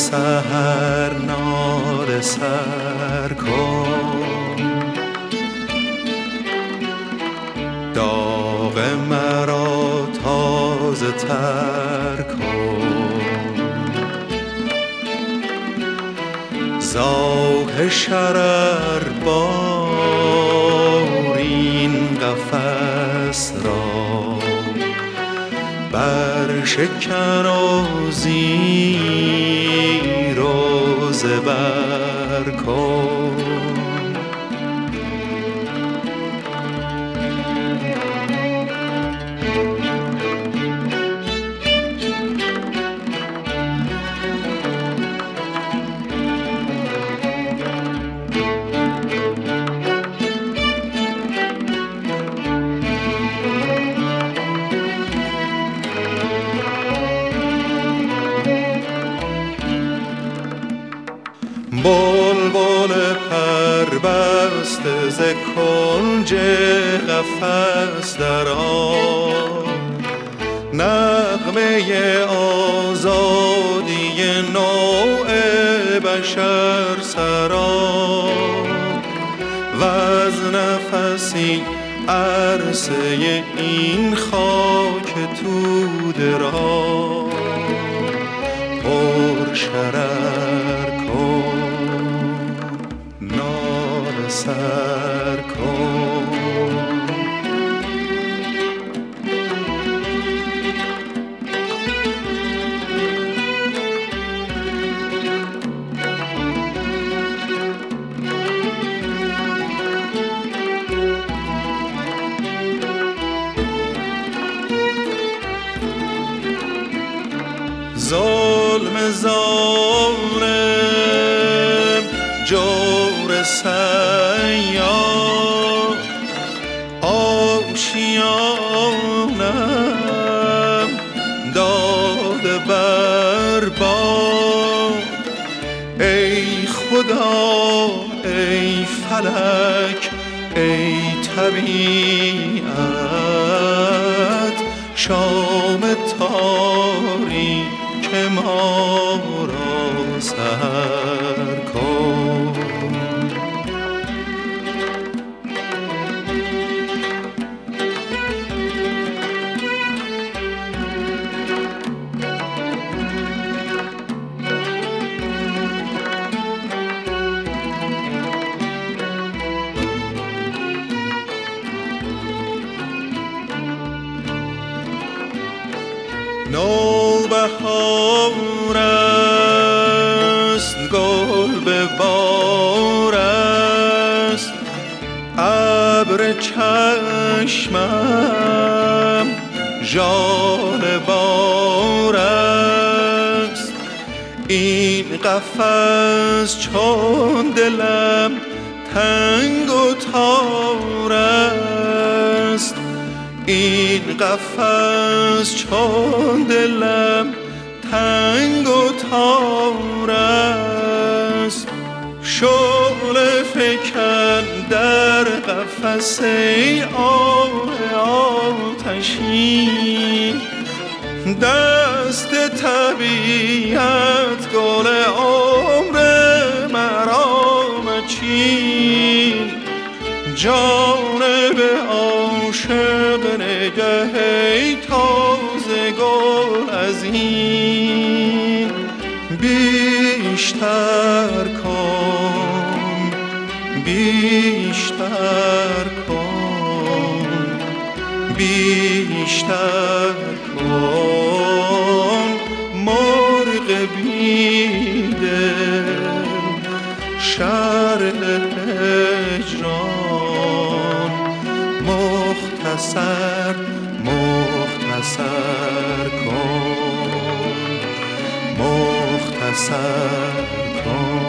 سحر ناله سر کن، داغ مرا تازه تر کن، زاغ شرر بار این قفس را بر شکن و زیر و زبر کن. بلبل پربسته ز کنج قفس درآ، نغمه آزادی نوع بشر سرا، وز نفسی عرصه این خاک توده را پر شرر کن، ناله سر کن. ظلم ظالم جور سیاد آشیانم داده بر باد، ای خدا ای فلک ای طبیعت، شام تاریک که ما را سحر کن. نوبهار است گل به بار است، ابر چشمم ژاله بار است، این قفس چون دلم تنگ و تار است، این قفس چون دلم تنگ و تار است، شعله فکن در قفس ای آه آتشین، دست طبیعت گل عمر مرا مچین، جانب عاشق نگه ای تازه گل از این بیشتر کن، بیشتر کن، بیشتر کن. مرغ بیدل شرح هجران، مختصر مختصر کن، مختصر کن.